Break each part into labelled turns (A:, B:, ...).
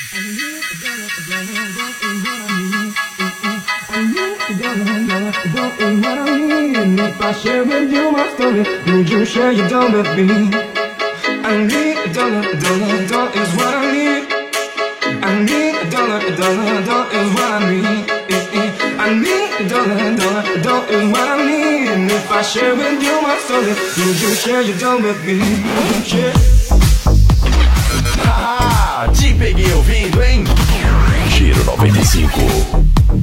A: If I share with you my story, would you share your dough with me? I need a dollar is what I need. I need a dollar is what I need. I need a dollar is what I need. And if I share with you my story, would you share your dough with me? Share.
B: Ah, te peguei ouvindo, hein? Giro 95.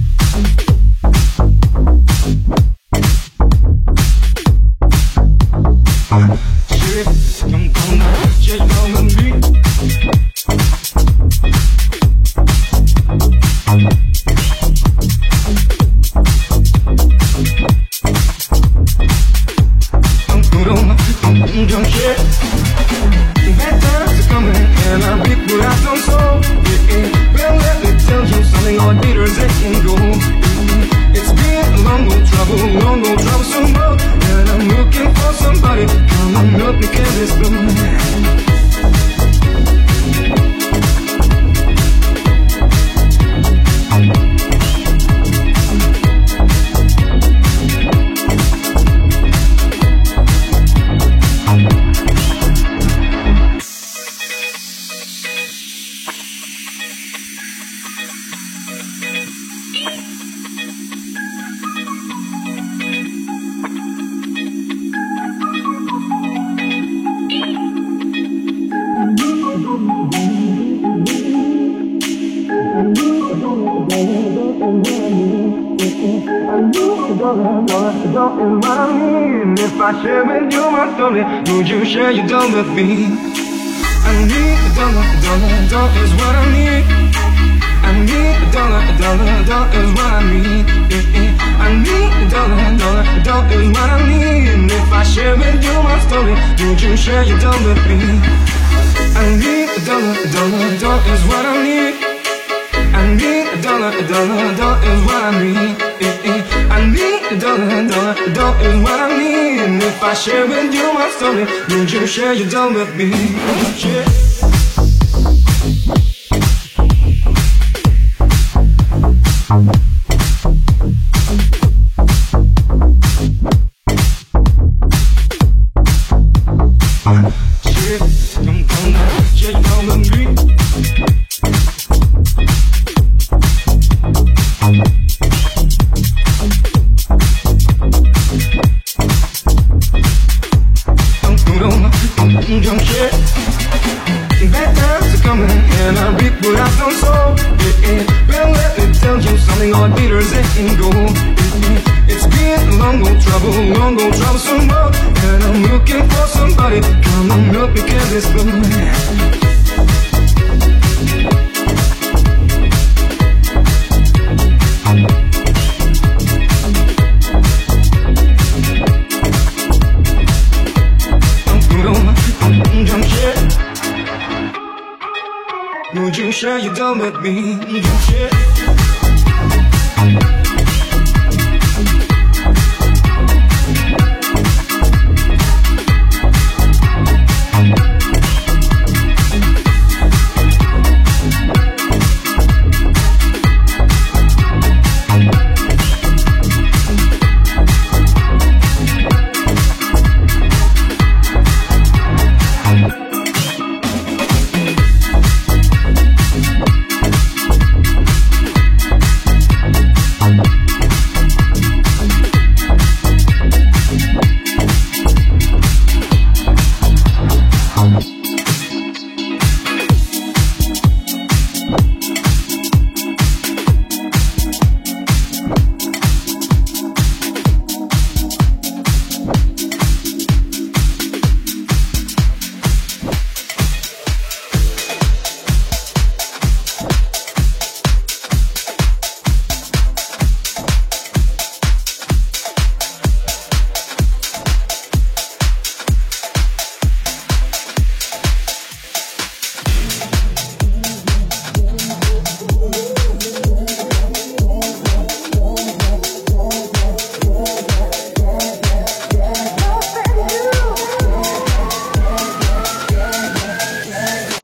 A: If I share with you my story, would you share your dough with me? I need a dollar is what I need. I need a dollar is what I need. I need a dollar is what I need. And if I share with you my story, would you share your dough with me? I need a dollar is what I need. I need a dollar is what I need. I need a dollar is what I need. And if I share with you my story, would you share your dough with me? Share. Bad times are coming and I reap what I've done so. Well, let me tell you something, all beaters ain't gold. It's been a long old troublesome road, and I'm looking for somebody come and help me carry this load. Would you share your dough with me? Would you share?